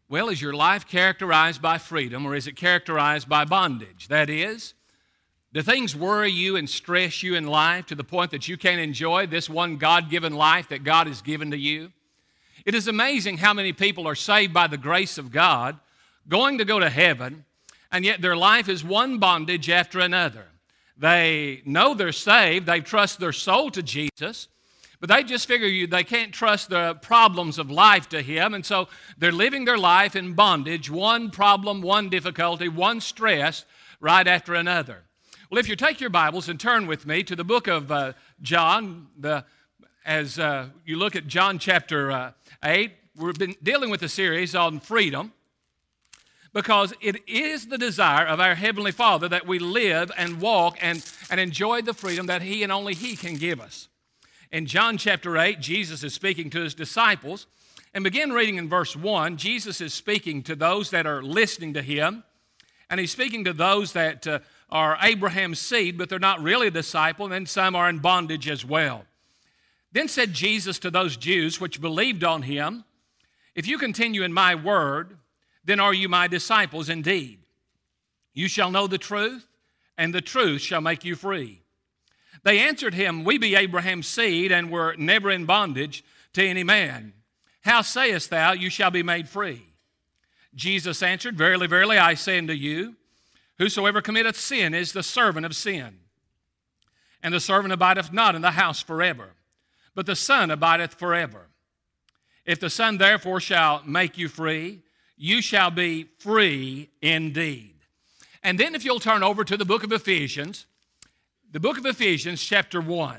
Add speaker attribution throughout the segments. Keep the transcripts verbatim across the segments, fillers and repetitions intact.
Speaker 1: Well, is your life characterized by freedom, or is it characterized by bondage? That is, do things worry you and stress you in life to the point that you can't enjoy this one God-given life that God has given to you? It is amazing how many people are saved by the grace of God, going to go to heaven, and yet their life is one bondage after another. They know they're saved, they trust their soul to Jesus, but they just figure you they can't trust the problems of life to Him, and so they're living their life in bondage, one problem, one difficulty, one stress right after another. Well, if you take your Bibles and turn with me to the book of uh, John, the, as uh, you look at John chapter uh, eight, we've been dealing with a series on freedom because it is the desire of our Heavenly Father that we live and walk and, and enjoy the freedom that He and only He can give us. In John chapter eight, Jesus is speaking to His disciples, and begin reading in verse one. Jesus is speaking to those that are listening to Him, and He's speaking to those that uh, are Abraham's seed, but they're not really a disciple, and then some are in bondage as well. Then said Jesus to those Jews which believed on Him, "If you continue in my word, then are you my disciples indeed. You shall know the truth, and the truth shall make you free." They answered Him, "We be Abraham's seed, and were never in bondage to any man. How sayest thou, you shall be made free?" Jesus answered, "Verily, verily, I say unto you, whosoever committeth sin is the servant of sin. And the servant abideth not in the house forever, but the Son abideth forever. If the Son therefore shall make you free, you shall be free indeed." And then if you'll turn over to the book of Ephesians, the book of Ephesians chapter one.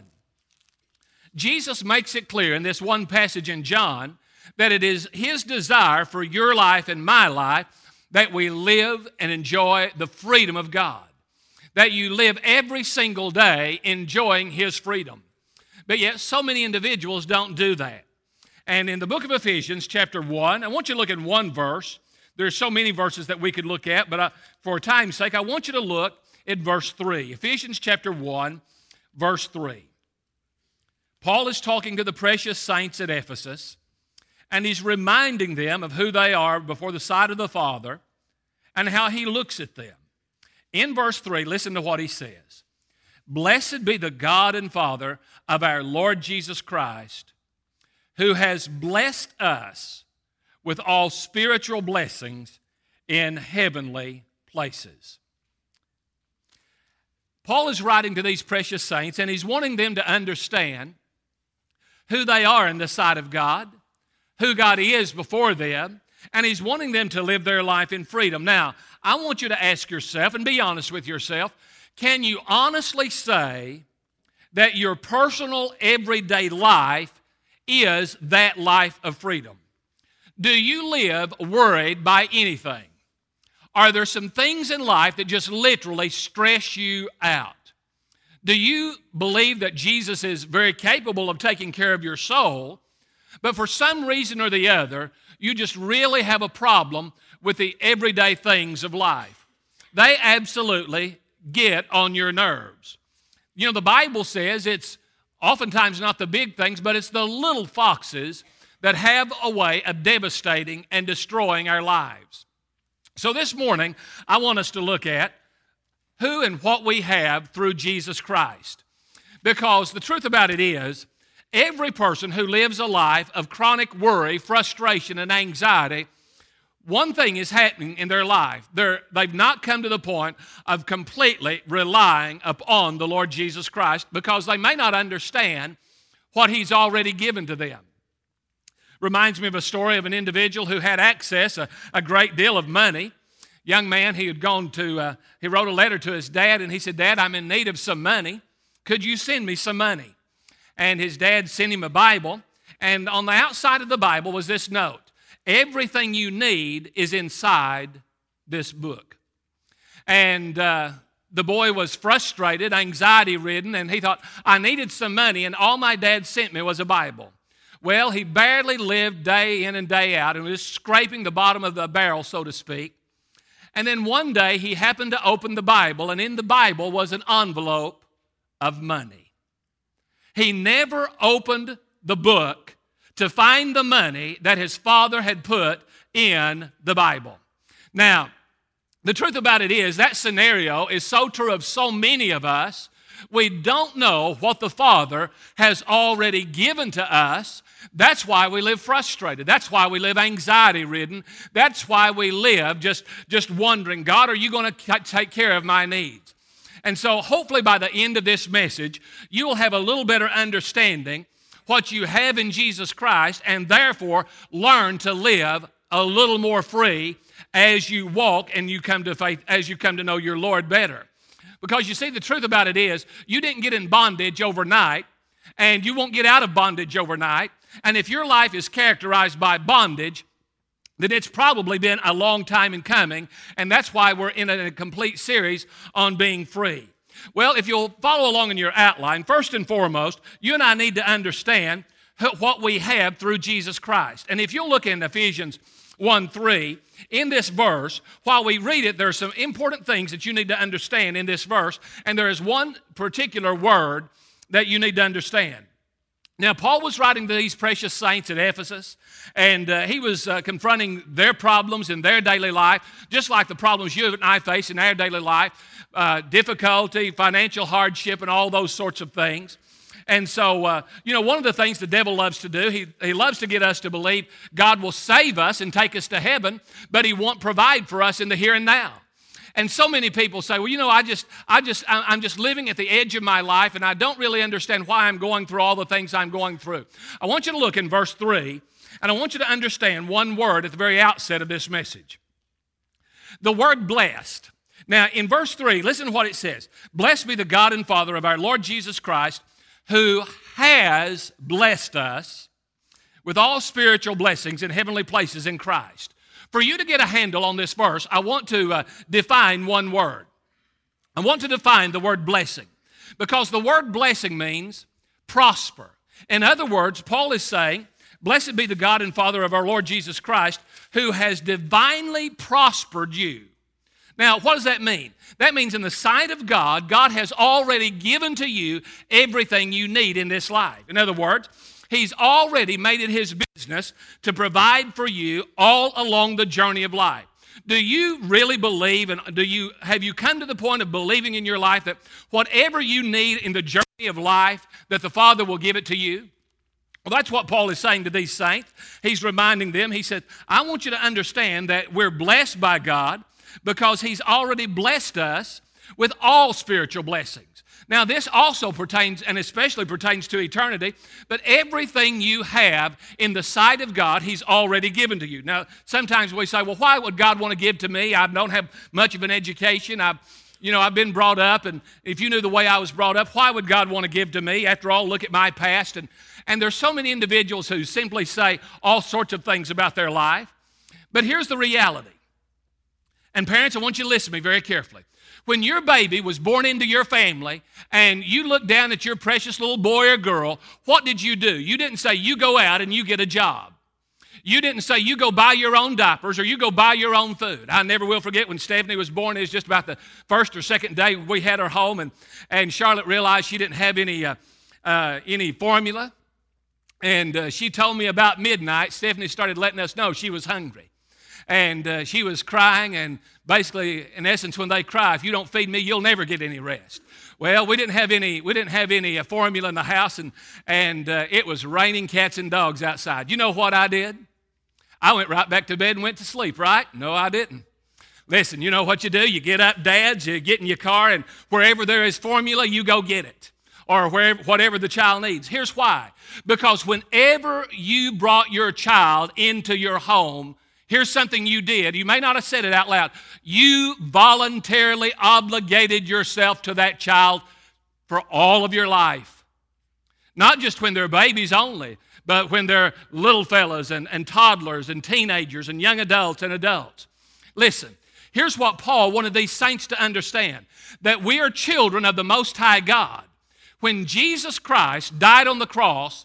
Speaker 1: Jesus makes it clear in this one passage in John that it is His desire for your life and my life that we live and enjoy the freedom of God, that you live every single day enjoying His freedom. But yet so many individuals don't do that. And in the book of Ephesians chapter one, I want you to look at one verse. There's so many verses that we could look at, but I, for time's sake, I want you to look at verse three. Ephesians chapter one, verse three. Paul is talking to the precious saints at Ephesus, and he's reminding them of who they are before the sight of the Father and how He looks at them. In verse three, listen to what he says. "Blessed be the God and Father of our Lord Jesus Christ, who has blessed us with all spiritual blessings in heavenly places." Paul is writing to these precious saints, and he's wanting them to understand who they are in the sight of God, who God is before them, and He's wanting them to live their life in freedom. Now, I want you to ask yourself, and be honest with yourself, can you honestly say that your personal everyday life is that life of freedom? Do you live worried by anything? Are there some things in life that just literally stress you out? Do you believe that Jesus is very capable of taking care of your soul, but for some reason or the other, you just really have a problem with the everyday things of life? They absolutely get on your nerves. You know, the Bible says it's oftentimes not the big things, but it's the little foxes that have a way of devastating and destroying our lives. So this morning, I want us to look at who and what we have through Jesus Christ. Because the truth about it is, every person who lives a life of chronic worry, frustration, and anxiety, one thing is happening in their life. They're, they've not come to the point of completely relying upon the Lord Jesus Christ because they may not understand what He's already given to them. Reminds me of a story of an individual who had access, a, a great deal of money. Young man, he had gone to, uh, he wrote a letter to his dad, and he said, "Dad, I'm in need of some money. Could you send me some money?" And his dad sent him a Bible, and on the outside of the Bible was this note: "Everything you need is inside this book." And uh, the boy was frustrated, anxiety-ridden, and he thought, I needed some money, and all my dad sent me was a Bible. Well, he barely lived day in and day out and was scraping the bottom of the barrel, so to speak. And then one day he happened to open the Bible, and in the Bible was an envelope of money. He never opened the book to find the money that his father had put in the Bible. Now, the truth about it is that scenario is so true of so many of us. We don't know what the Father has already given to us. That's why we live frustrated. That's why we live anxiety-ridden. That's why we live just, just wondering, God, are you going to take care of my needs? And so hopefully by the end of this message, you will have a little better understanding what you have in Jesus Christ, and therefore learn to live a little more free as you walk and you come to faith, as you come to know your Lord better. Because you see, the truth about it is, you didn't get in bondage overnight, and you won't get out of bondage overnight. And if your life is characterized by bondage, then it's probably been a long time in coming, and that's why we're in a complete series on being free. Well, if you'll follow along in your outline, first and foremost, you and I need to understand what we have through Jesus Christ. And if you'll look in Ephesians one three, in this verse, while we read it, there are some important things that you need to understand in this verse, and there is one particular word that you need to understand. Now, Paul was writing to these precious saints at Ephesus, and uh, he was uh, confronting their problems in their daily life, just like the problems you and I face in our daily life, uh, difficulty, financial hardship, and all those sorts of things. And so, uh, you know, one of the things the devil loves to do, he, he loves to get us to believe God will save us and take us to heaven, but he won't provide for us in the here and now. And so many people say, well, you know, I just, I just, I'm just living at the edge of my life, and I don't really understand why I'm going through all the things I'm going through. I want you to look in verse three, and I want you to understand one word at the very outset of this message. The word blessed. Now, in verse three, listen to what it says. Blessed be the God and Father of our Lord Jesus Christ, who has blessed us with all spiritual blessings in heavenly places in Christ. For you to get a handle on this verse, I want to uh, define one word. I want to define the word blessing, because the word blessing means prosper. In other words, Paul is saying, blessed be the God and Father of our Lord Jesus Christ, who has divinely prospered you. Now, what does that mean? That means in the sight of God, God has already given to you everything you need in this life. In other words, he's already made it his business to provide for you all along the journey of life. Do you really believe, and do you have you come to the point of believing in your life that whatever you need in the journey of life, that the Father will give it to you? Well, that's what Paul is saying to these saints. He's reminding them, he said, I want you to understand that we're blessed by God, because he's already blessed us with all spiritual blessings. Now, this also pertains, and especially pertains to eternity, but everything you have in the sight of God, he's already given to you. Now, sometimes we say, well, why would God want to give to me? I don't have much of an education. I've, you know, I've been brought up, and if you knew the way I was brought up, why would God want to give to me? After all, look at my past. And, and there's so many individuals who simply say all sorts of things about their life. But here's the reality. And parents, I want you to listen to me very carefully. When your baby was born into your family and you looked down at your precious little boy or girl, what did you do? You didn't say, you go out and you get a job. You didn't say, you go buy your own diapers or you go buy your own food. I never will forget when Stephanie was born. It was just about the first or second day we had her home, and, and Charlotte realized she didn't have any, uh, uh, any formula. And uh, she told me about midnight, Stephanie started letting us know she was hungry. And uh, she was crying, and basically, in essence, when they cry, if you don't feed me, you'll never get any rest. Well, we didn't have any, we didn't have any uh, formula in the house, and, and uh, it was raining cats and dogs outside. You know what I did? I went right back to bed and went to sleep, right? No, I didn't. Listen, you know what you do? You get up, dads, you get in your car, and wherever there is formula, you go get it, or wherever, whatever the child needs. Here's why. Because whenever you brought your child into your home, here's something you did. You may not have said it out loud. You voluntarily obligated yourself to that child for all of your life. Not just when they're babies only, but when they're little fellas and, and toddlers and teenagers and young adults and adults. Listen, here's what Paul wanted these saints to understand, that we are children of the Most High God. When Jesus Christ died on the cross,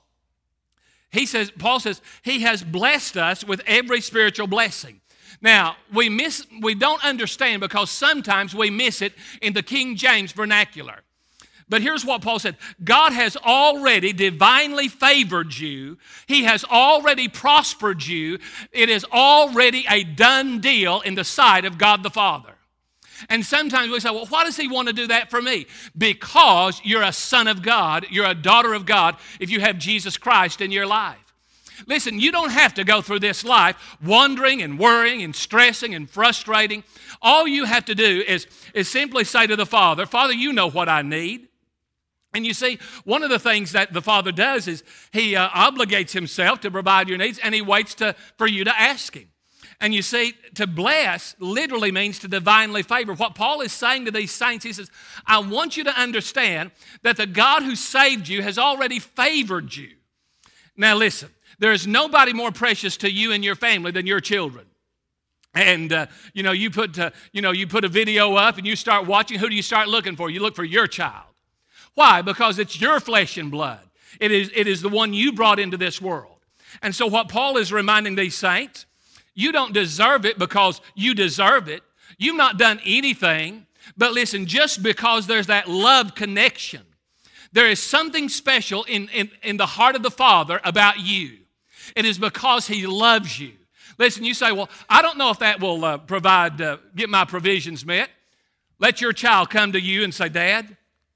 Speaker 1: He says, Paul says, he has blessed us with every spiritual blessing. Now, we miss, we don't understand because sometimes we miss it in the King James vernacular. But here's what Paul said. God has already divinely favored you. He has already prospered you. It is already a done deal in the sight of God the Father. And sometimes we say, well, why does he want to do that for me? Because you're a son of God. You're a daughter of God if you have Jesus Christ in your life. Listen, you don't have to go through this life wondering and worrying and stressing and frustrating. All you have to do is, is simply say to the Father, Father, you know what I need. And you see, one of the things that the Father does is he uh, obligates himself to provide your needs, and he waits to, for you to ask him. And you see, to bless literally means to divinely favor. What Paul is saying to these saints, he says, I want you to understand that the God who saved you has already favored you. Now listen, there is nobody more precious to you and your family than your children. And uh, you know, you put uh, you know, you put a video up and you start watching. Who do you start looking for? You look for your child. Why? Because it's your flesh and blood. It is it is the one you brought into this world. And so, what Paul is reminding these saints, you don't deserve it because you deserve it. You've not done anything. But listen, just because there's that love connection, there is something special in in, in the heart of the Father about you. It is because he loves you. Listen, you say, well, I don't know if that will uh, provide, uh, get my provisions met. Let your child come to you and say, Dad,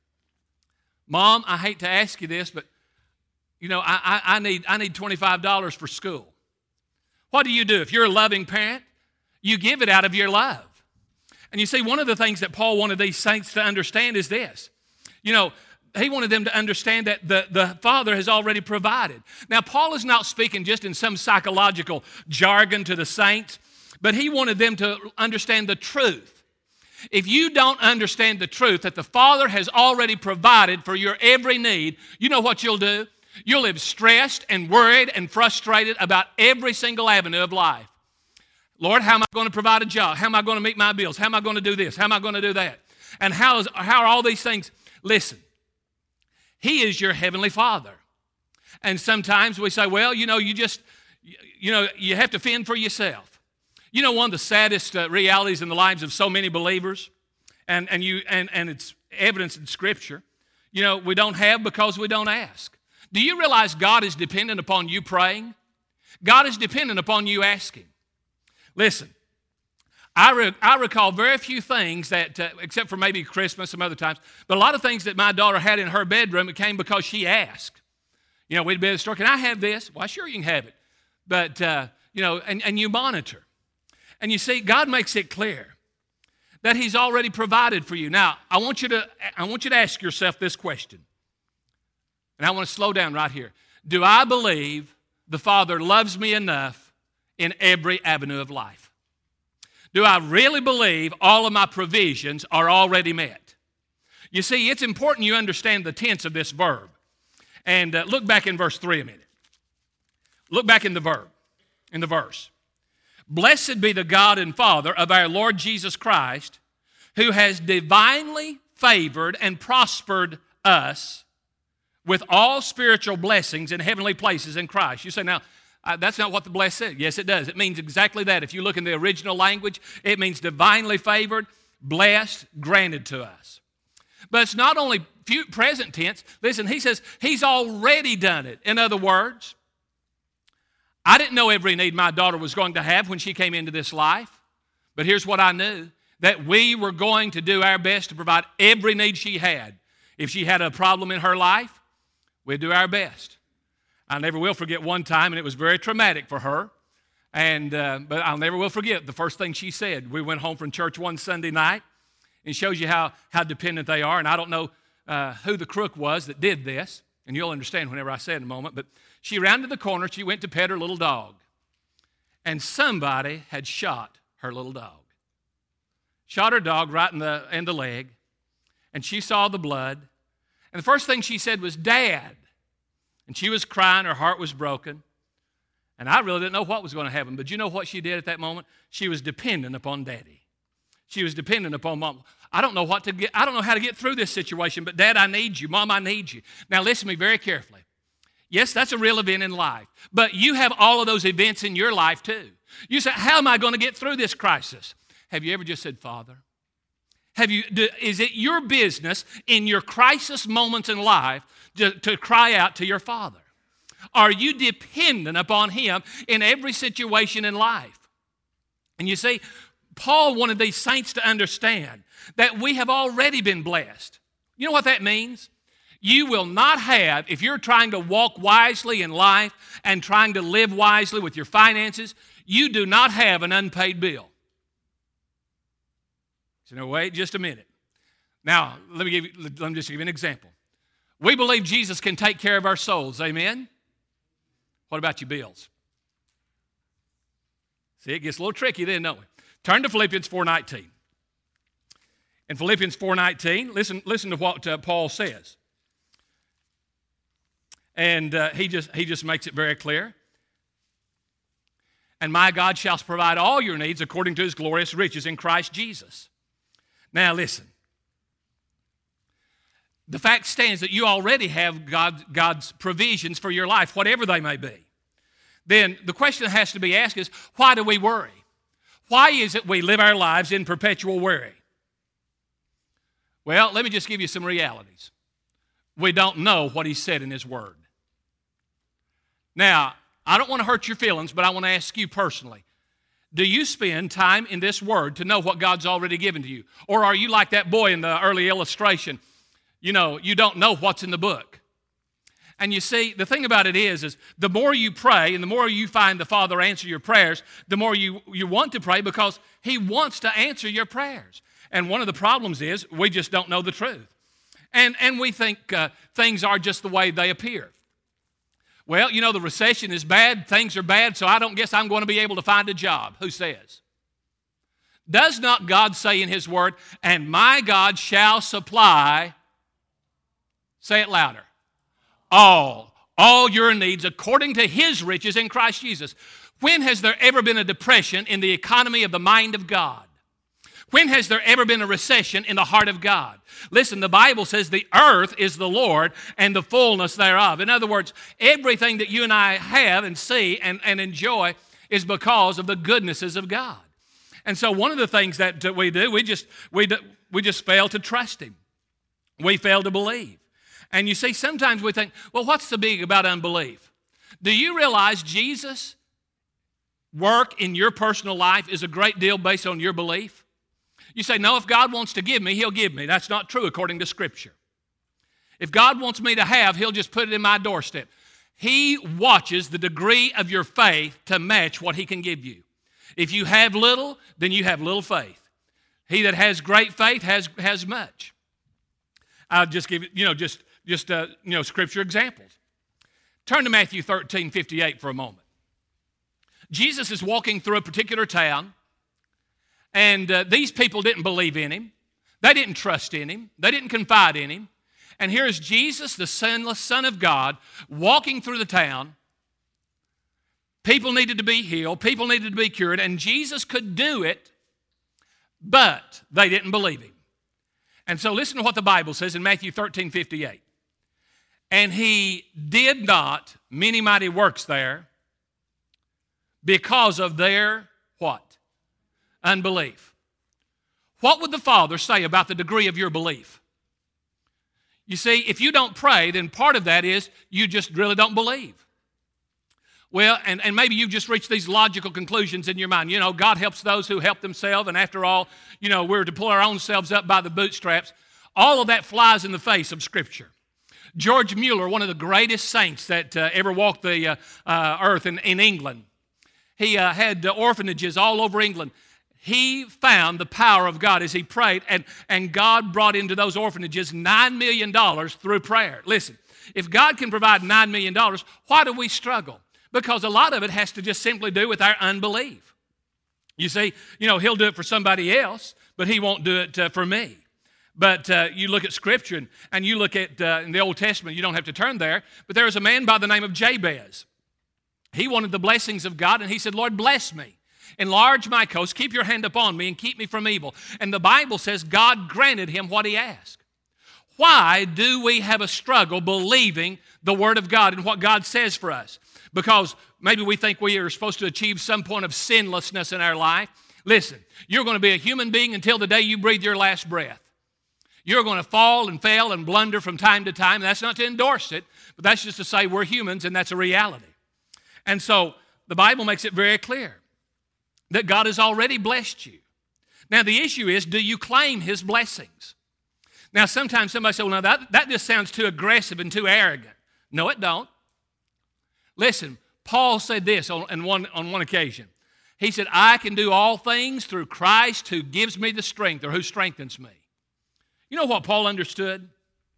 Speaker 1: Mom, I hate to ask you this, but, you know, I, I, I need, I need twenty-five dollars for school. What do you do? If you're a loving parent, you give it out of your love. And you see, one of the things that Paul wanted these saints to understand is this. You know, he wanted them to understand that the, the Father has already provided. Now, Paul is not speaking just in some psychological jargon to the saints, but he wanted them to understand the truth. If you don't understand the truth that the Father has already provided for your every need, you know what you'll do? You'll live stressed and worried and frustrated about every single avenue of life. Lord, how am I going to provide a job? How am I going to meet my bills? How am I going to do this? How am I going to do that? And how, is, how are all these things? Listen. He is your heavenly Father. And sometimes we say, well, you know, you just, you know, you have to fend for yourself. You know, one of the saddest uh, realities in the lives of so many believers, and, and, you, and, and it's evidence in Scripture, you know, we don't have because we don't ask. Do you realize God is dependent upon you praying? God is dependent upon you asking. Listen, I, re- I recall very few things that, uh, except for maybe Christmas, some other times, but a lot of things that my daughter had in her bedroom, it came because she asked. You know, we'd be at the store, can I have this? Why, sure, you can have it. But, uh, you know, and, and you monitor. And you see, God makes it clear that he's already provided for you. Now, I want you to, I want you to ask yourself this question. And I want to slow down right here. Do I believe the Father loves me enough in every avenue of life? Do I really believe all of my provisions are already met? You see, it's important you understand the tense of this verb. And uh, look back in verse three a minute. Look back in the verb, in the verse. Blessed be the God and Father of our Lord Jesus Christ, who has divinely favored and prospered us with all spiritual blessings in heavenly places in Christ. You say, now, Uh, that's not what the blessed said. Yes, it does. It means exactly that. If you look in the original language, it means divinely favored, blessed, granted to us. But it's not only present tense. Listen, he says he's already done it. In other words, I didn't know every need my daughter was going to have when she came into this life. But here's what I knew, that we were going to do our best to provide every need she had. If she had a problem in her life, we'd do our best. I never will forget one time, and it was very traumatic for her. And uh, but I'll never will forget the first thing she said. We went home from church one Sunday night, and it shows you how, how dependent they are. And I don't know uh, who the crook was that did this, and you'll understand whenever I say it in a moment. But she rounded the corner. She went to pet her little dog, and somebody had shot her little dog. Shot her dog right in the in the leg, and she saw the blood. And the first thing she said was, "Dad." And she was crying, her heart was broken. And I really didn't know what was going to happen. But you know what she did at that moment? She was dependent upon Daddy. She was dependent upon Mom. I don't know what to get, I don't know how to get through this situation, but Dad, I need you. Mom, I need you. Now listen to me very carefully. Yes, that's a real event in life. But you have all of those events in your life too. You say, how am I going to get through this crisis? Have you ever just said, Father, Have you, do, is it your business in your crisis moments in life to, to cry out to your Father? Are you dependent upon Him in every situation in life? And you see, Paul wanted these saints to understand that we have already been blessed. You know what that means? You will not have, if you're trying to walk wisely in life and trying to live wisely with your finances, you do not have an unpaid bill. So no, wait just a minute. Now, let me, give you, let me just give you an example. We believe Jesus can take care of our souls, amen? What about your bills? See, it gets a little tricky then, don't we? Turn to Philippians four nineteen. In Philippians four nineteen, listen, listen to what uh, Paul says. And uh, he, just, he just makes it very clear. And my God shall provide all your needs according to His glorious riches in Christ Jesus. Now listen. The fact stands that you already have God, God's provisions for your life, whatever they may be. Then the question that has to be asked is, why do we worry? Why is it we live our lives in perpetual worry? Well, let me just give you some realities. We don't know what He said in His Word. Now, I don't want to hurt your feelings, but I want to ask you personally. Do you spend time in this Word to know what God's already given to you? Or are you like that boy in the early illustration? You know, you don't know what's in the book. And you see, the thing about it is, is the more you pray and the more you find the Father answer your prayers, the more you, you want to pray because He wants to answer your prayers. And one of the problems is we just don't know the truth. And, and we think uh, things are just the way they appear. Well, you know, the recession is bad, things are bad, so I don't guess I'm going to be able to find a job. Who says? Does not God say in His Word, and my God shall supply, say it louder, all, all your needs according to His riches in Christ Jesus. When has there ever been a depression in the economy of the mind of God? When has there ever been a recession in the heart of God? Listen, the Bible says the earth is the Lord and the fullness thereof. In other words, everything that you and I have and see and, and enjoy is because of the goodnesses of God. And so one of the things that we do, we just, we, do, we just fail to trust Him. We fail to believe. And you see, sometimes we think, well, what's the big about unbelief? Do you realize Jesus' work in your personal life is a great deal based on your belief? You say, no, if God wants to give me, He'll give me. That's not true according to Scripture. If God wants me to have, He'll just put it in my doorstep. He watches the degree of your faith to match what He can give you. If you have little, then you have little faith. He that has great faith has, has much. I'll just give you, you know, just, just uh, you know, Scripture examples. Turn to Matthew thirteen fifty-eight for a moment. Jesus is walking through a particular town. And uh, these people didn't believe in Him. They didn't trust in Him. They didn't confide in Him. And here's Jesus, the sinless Son of God, walking through the town. People needed to be healed. People needed to be cured. And Jesus could do it, but they didn't believe Him. And so listen to what the Bible says in Matthew thirteen fifty-eight. And He did not many mighty works there because of their what? Unbelief. What would the Father say about the degree of your belief? You see, if you don't pray, then part of that is you just really don't believe. Well, and, and maybe you've just reached these logical conclusions in your mind. You know, God helps those who help themselves, and after all, you know, we're to pull our own selves up by the bootstraps. All of that flies in the face of Scripture. George Mueller, one of the greatest saints that uh, ever walked the uh, uh, earth in, in England, he uh, had uh, orphanages all over England. He found the power of God as he prayed, and, and God brought into those orphanages nine million dollars through prayer. Listen, if God can provide nine million dollars, why do we struggle? Because a lot of it has to just simply do with our unbelief. You see, you know, He'll do it for somebody else, but He won't do it uh, for me. But uh, you look at Scripture, and, and you look at uh, in the Old Testament, you don't have to turn there, but there was a man by the name of Jabez. He wanted the blessings of God, and he said, Lord, bless me. Enlarge my coast, keep your hand upon me, and keep me from evil. And the Bible says God granted him what he asked. Why do we have a struggle believing the Word of God and what God says for us? Because maybe we think we are supposed to achieve some point of sinlessness in our life. Listen, you're going to be a human being until the day you breathe your last breath. You're going to fall and fail and blunder from time to time. That's not to endorse it, but that's just to say we're humans, and that's a reality. And so the Bible makes it very clear that God has already blessed you. Now, the issue is, do you claim His blessings? Now, sometimes somebody says, well, no, that, that just sounds too aggressive and too arrogant. No, it don't. Listen, Paul said this on, on, one, on one occasion. He said, I can do all things through Christ who gives me the strength, or who strengthens me. You know what Paul understood?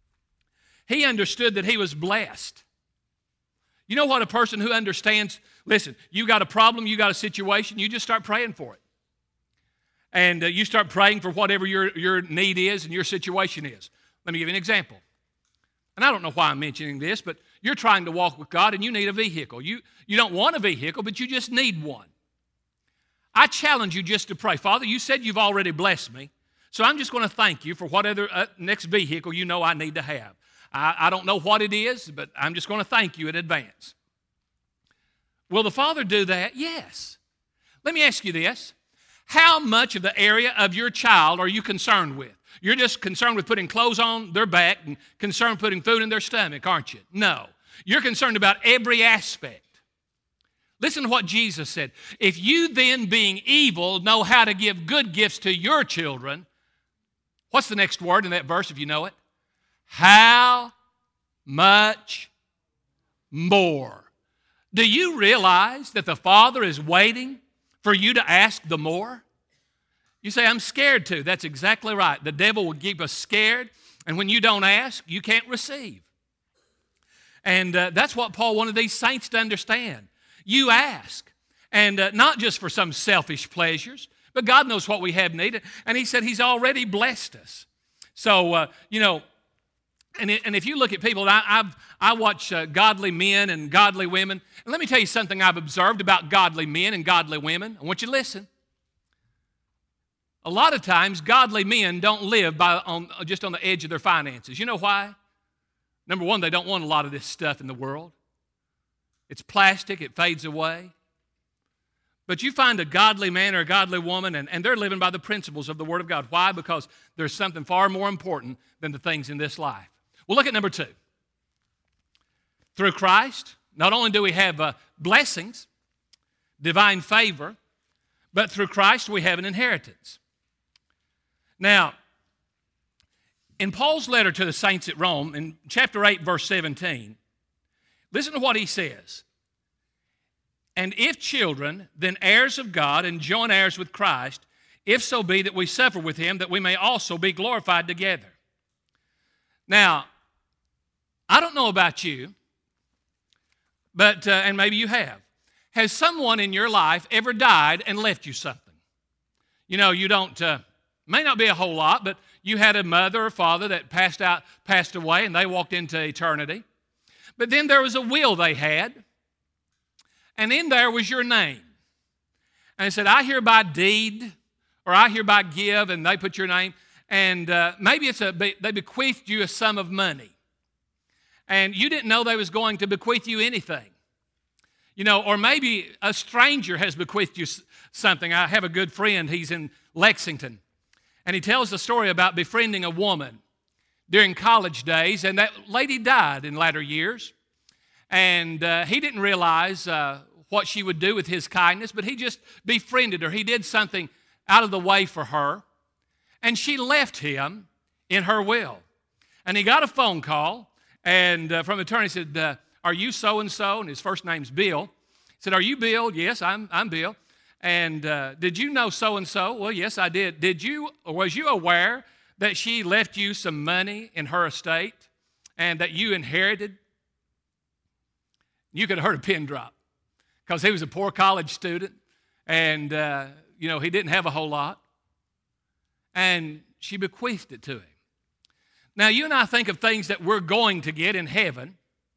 Speaker 1: He understood that he was blessed. You know what a person who understands, listen, you got a problem, you got a situation, you just start praying for it. And uh, you start praying for whatever your, your need is and your situation is. Let me give you an example. And I don't know why I'm mentioning this, but you're trying to walk with God and you need a vehicle. You, you don't want a vehicle, but you just need one. I challenge you just to pray. Father, you said you've already blessed me, so I'm just going to thank you for whatever uh, next vehicle you know I need to have. I, I don't know what it is, but I'm just going to thank you in advance. Will the Father do that? Yes. Let me ask you this. How much of the area of your child are you concerned with? You're just concerned with putting clothes on their back and concerned with putting food in their stomach, aren't you? No. You're concerned about every aspect. Listen to what Jesus said. If you then, being evil, know how to give good gifts to your children, what's the next word in that verse if you know it? How much more? Do you realize that the Father is waiting for you to ask the more? You say, I'm scared to. That's exactly right. The devil will keep us scared, and when you don't ask, you can't receive. And uh, that's what Paul wanted these saints to understand. You ask, and uh, not just for some selfish pleasures, but God knows what we have needed. And he said He's already blessed us. So, uh, you know, and, it, and if you look at people, I, I've, I watch uh, godly men and godly women. And let me tell you something I've observed about godly men and godly women. I want you to listen. A lot of times, godly men don't live by, on, just on the edge of their finances. You know why? Number one, they don't want a lot of this stuff in the world. It's plastic, it fades away. But you find a godly man or a godly woman, and, and they're living by the principles of the Word of God. Why? Because there's something far more important than the things in this life. Well, look at number two. Through Christ, not only do we have uh, blessings, divine favor, but through Christ we have an inheritance. Now, in Paul's letter to the saints at Rome, in chapter eight, verse seventeen, listen to what he says. And if children, then heirs of God and joint heirs with Christ, if so be that we suffer with Him, that we may also be glorified together. Now, I don't know about you, but, uh, and maybe you have. Has someone in your life ever died and left you something? You know, you don't, uh, may not be a whole lot, but you had a mother or father that passed out, passed away, and they walked into eternity. But then there was a will they had, and in there was your name. And it said, I hereby deed, or I hereby give, and they put your name. And uh, maybe it's a, they bequeathed you a sum of money. And you didn't know they was going to bequeath you anything. You know, or maybe a stranger has bequeathed you something. I have a good friend, he's in Lexington. And he tells the story about befriending a woman during college days, and that lady died in latter years. And uh, he didn't realize uh, what she would do with his kindness, but he just befriended her. He did something out of the way for her, and she left him in her will. And he got a phone call, and uh, from the attorney said, uh, are you so-and-so? And his first name's Bill. He said, are you Bill? Yes, I'm, I'm Bill. And uh, did you know so-and-so? Well, yes, I did. Did you, or was you aware that she left you some money in her estate and that you inherited? You could have heard a pin drop because he was a poor college student and, uh, you know, he didn't have a whole lot. And she bequeathed it to him. Now, you and I think of things that we're going to get in heaven,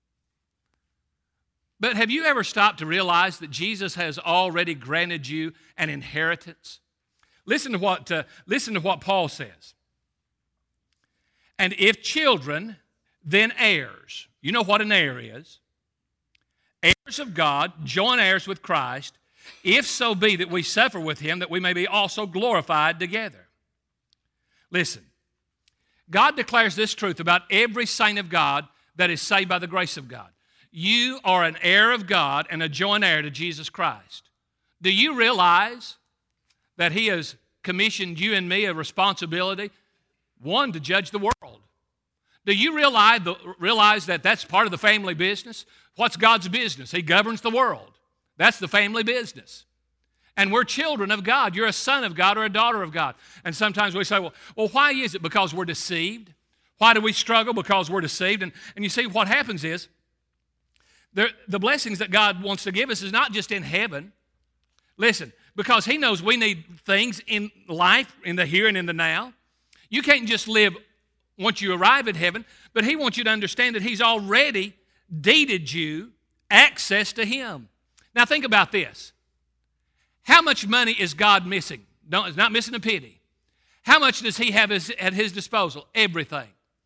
Speaker 1: but have you ever stopped to realize that Jesus has already granted you an inheritance? Listen to what, uh, listen to what Paul says. And if children, then heirs. You know what an heir is. Heirs of God, joint heirs with Christ, if so be that we suffer with him, that we may be also glorified together. Listen, God declares this truth about every saint of God that is saved by the grace of God. You are an heir of God and a joint heir to Jesus Christ. Do you realize that he has commissioned you and me a responsibility, one, to judge the world? Do you realize, realize that that's part of the family business? What's God's business? He governs the world. That's the family business. And we're children of God. You're a son of God or a daughter of God. And sometimes we say, well, well why is it? Because we're deceived. Why do we struggle? Because we're deceived. And, and you see, what happens is, the, the blessings that God wants to give us is not just in heaven. Listen, because he knows we need things in life, in the here and in the now. You can't just live once you arrive at heaven, but he wants you to understand that he's already deeded you access to him. Now think about this. How much money is God missing? No, it's not missing a penny. How much does he have at his disposal? Everything.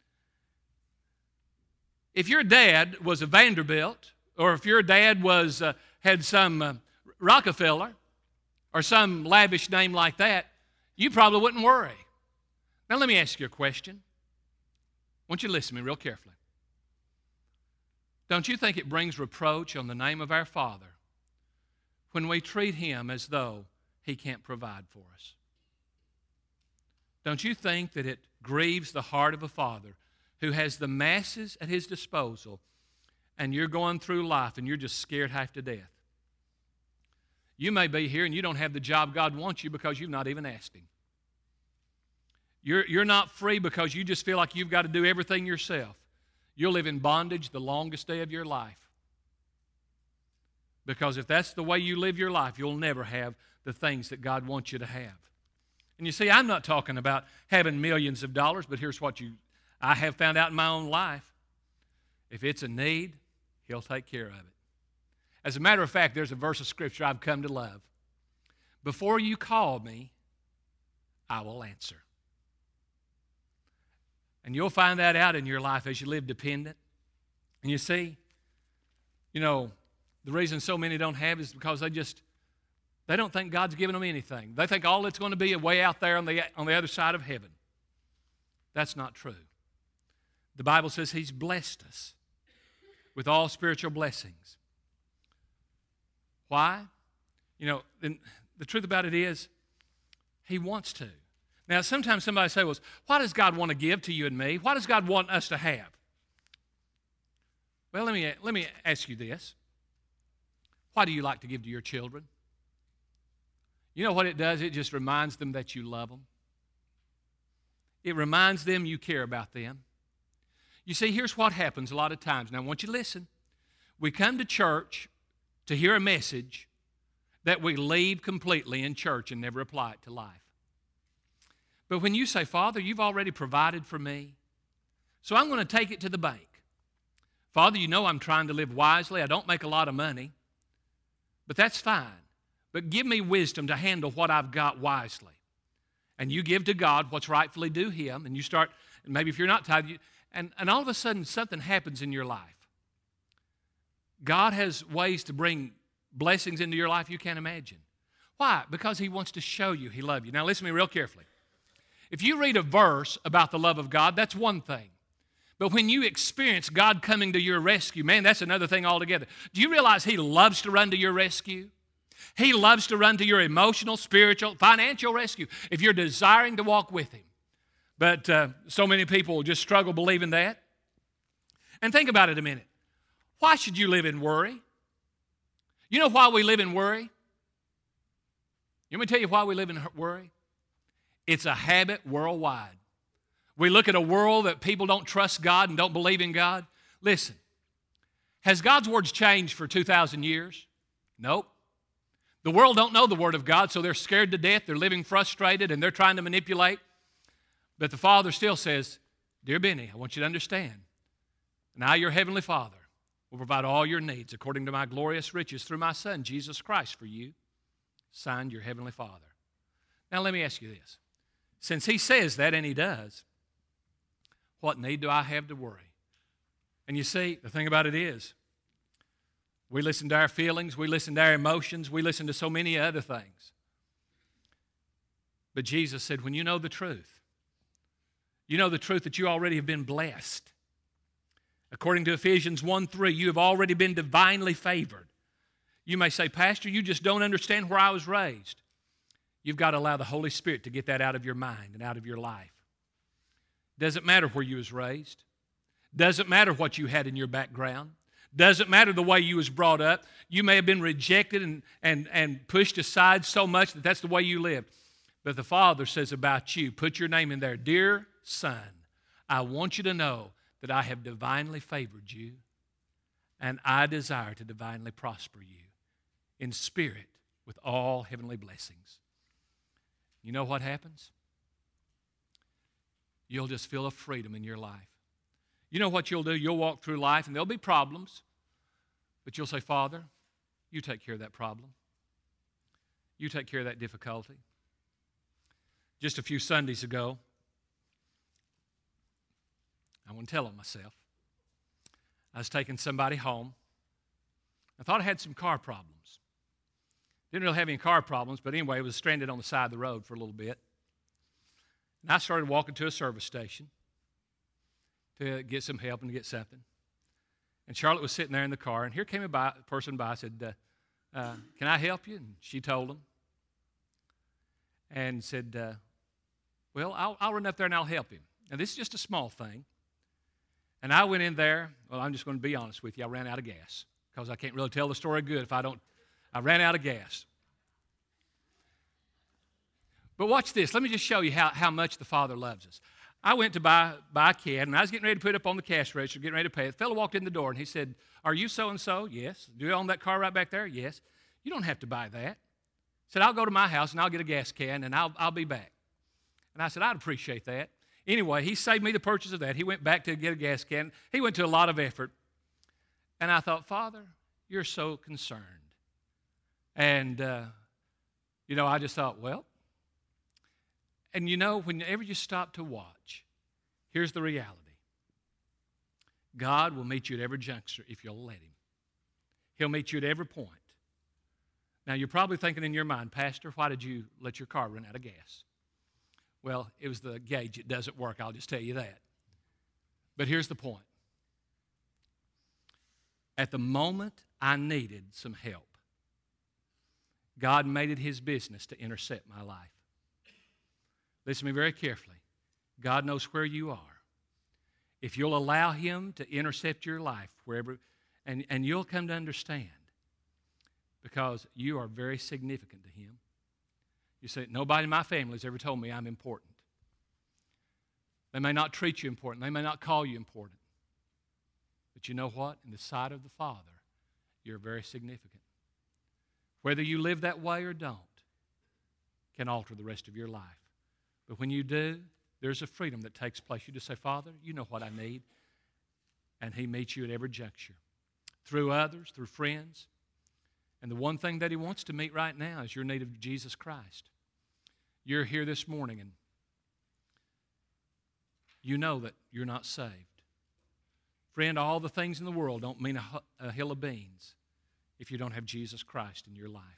Speaker 1: If your dad was a Vanderbilt, or if your dad was uh, had some uh, Rockefeller, or some lavish name like that, you probably wouldn't worry. Now let me ask you a question. I want you to listen to me real carefully. Don't you think it brings reproach on the name of our Father when we treat him as though he can't provide for us? Don't you think that it grieves the heart of a father who has the masses at his disposal, and you're going through life and you're just scared half to death? You may be here and you don't have the job God wants you because you've not even asked him. You're, you're not free because you just feel like you've got to do everything yourself. You'll live in bondage the longest day of your life. Because if that's the way you live your life, you'll never have the things that God wants you to have. And you see, I'm not talking about having millions of dollars, but here's what you, I have found out in my own life. If it's a need, he'll take care of it. As a matter of fact, there's a verse of Scripture I've come to love. Before you call me, I will answer. And you'll find that out in your life as you live dependent. And you see, you know, the reason so many don't have is because they just, they don't think God's given them anything. They think all it's going to be a way out there on the, on the other side of heaven. That's not true. The Bible says he's blessed us with all spiritual blessings. Why? You know, and the truth about it is, he wants to. Now, sometimes somebody says, well, why does God want to give to you and me? Why does God want us to have? Well, let me, let me ask you this. Why do you like to give to your children? You know what it does? It just reminds them that you love them. It reminds them you care about them. You see, here's what happens a lot of times. Now, I want you to listen. We come to church to hear a message that we leave completely in church and never apply it to life. But when you say, Father, you've already provided for me, so I'm going to take it to the bank. Father, you know I'm trying to live wisely. I don't make a lot of money, but that's fine. But give me wisdom to handle what I've got wisely. And you give to God what's rightfully due him, and you start, and maybe if you're not tithing, you, and, and all of a sudden something happens in your life. God has ways to bring blessings into your life you can't imagine. Why? Because he wants to show you he loves you. Now listen to me real carefully. If you read a verse about the love of God, that's one thing. But when you experience God coming to your rescue, man, that's another thing altogether. Do you realize he loves to run to your rescue? He loves to run to your emotional, spiritual, financial rescue if you're desiring to walk with him. But uh, so many people just struggle believing that. And think about it a minute. Why should you live in worry? You know why we live in worry? Let me tell you why we live in worry. It's a habit worldwide. We look at a world that people don't trust God and don't believe in God. Listen, has God's words changed for two thousand years? Nope. The world don't know the Word of God, so they're scared to death. They're living frustrated, and they're trying to manipulate. But the Father still says, Dear Benny, I want you to understand, now your Heavenly Father will provide all your needs according to my glorious riches through my Son, Jesus Christ, for you. Signed, your Heavenly Father. Now let me ask you this. Since he says that, and he does, what need do I have to worry? And you see, the thing about it is, We listen to our feelings. We listen to our emotions. We listen to so many other things. But Jesus said, when you know the truth, you know the truth that you already have been blessed. According to Ephesians one three, you have already been divinely favored. You may say, Pastor, you just don't understand where I was raised. You've got to allow the Holy Spirit to get that out of your mind and out of your life. Doesn't matter where you was raised. Doesn't matter what you had in your background. Doesn't matter the way you was brought up. You may have been rejected and, and, and pushed aside so much that that's the way you lived. But the Father says about you, put your name in there, dear son, I want you to know that I have divinely favored you, and I desire to divinely prosper you in spirit with all heavenly blessings. You know what happens? You'll just feel a freedom in your life. You know what you'll do? You'll walk through life, and there'll be problems, but you'll say, Father, you take care of that problem. You take care of that difficulty. Just a few Sundays ago, I want to tell on myself. I was taking somebody home. I thought I had some car problems. Didn't really have any car problems, but anyway, I was stranded on the side of the road for a little bit. And I started walking to a service station to get some help and to get something. And Charlotte was sitting there in the car, and here came a by, person by, said, uh, uh, can I help you? And she told him. And said, uh, well, I'll, I'll run up there and I'll help him. Now, this is just a small thing. And I went in there. Well, I'm just going to be honest with you. I ran out of gas because I can't really tell the story good if I don't. I ran out of gas. But watch this. Let me just show you how, how much the Father loves us. I went to buy, buy a can, and I was getting ready to put it up on the cash register, getting ready to pay it. The fellow walked in the door, and he said, are you so-and-so? Yes. Do you own that car right back there? Yes. You don't have to buy that. He said, I'll go to my house, and I'll get a gas can, and I'll, I'll be back. And I said, I'd appreciate that. Anyway, he saved me the purchase of that. He went back to get a gas can. He went to a lot of effort. And I thought, Father, you're so concerned. And, uh, you know, I just thought, well, and you know, whenever you stop to watch, here's the reality. God will meet you at every juncture if you'll let Him. He'll meet you at every point. Now, you're probably thinking in your mind, Pastor, why did you let your car run out of gas? Well, it was the gauge. It doesn't work. I'll just tell you that. But here's the point. At the moment I needed some help, God made it His business to intercept my life. Listen to me very carefully. God knows where you are. If you'll allow Him to intercept your life wherever, and, and you'll come to understand, because you are very significant to Him. You say, nobody in my family has ever told me I'm important. They may not treat you important. They may not call you important. But you know what? In the sight of the Father, you're very significant. Whether you live that way or don't can alter the rest of your life. But when you do, there's a freedom that takes place. You just say, Father, you know what I need. And He meets you at every juncture. Through others, through friends. And the one thing that He wants to meet right now is your need of Jesus Christ. You're here this morning and you know that you're not saved. Friend, all the things in the world don't mean a, a hill of beans if you don't have Jesus Christ in your life.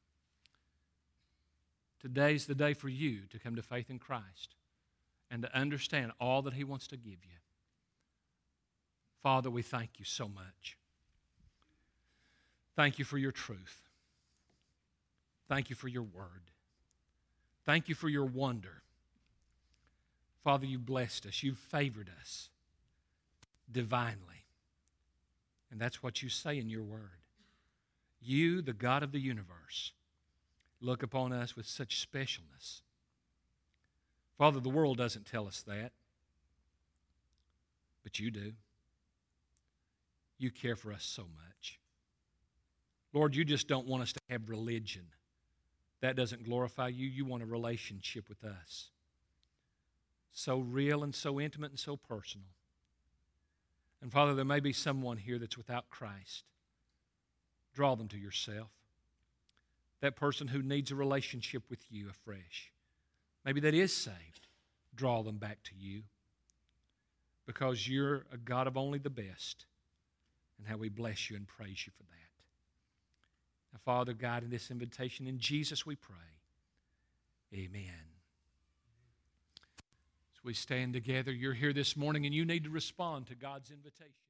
Speaker 1: Today's the day for you to come to faith in Christ and to understand all that He wants to give you. Father, we thank You so much. Thank You for Your truth. Thank You for Your word. Thank You for Your wonder. Father, You blessed us. You've favored us divinely. And that's what You say in Your word. You, the God of the universe, look upon us with such specialness. Father, the world doesn't tell us that, but You do. You care for us so much. Lord, You just don't want us to have religion. That doesn't glorify You. You want a relationship with us. So real and so intimate and so personal. And Father, there may be someone here that's without Christ. Draw them to Yourself. That person who needs a relationship with You afresh. Maybe that is saved. Draw them back to You. Because You're a God of only the best. And how we bless You and praise You for that. Now, Father God, in this invitation, in Jesus we pray. Amen. As we stand together, you're here this morning and you need to respond to God's invitation.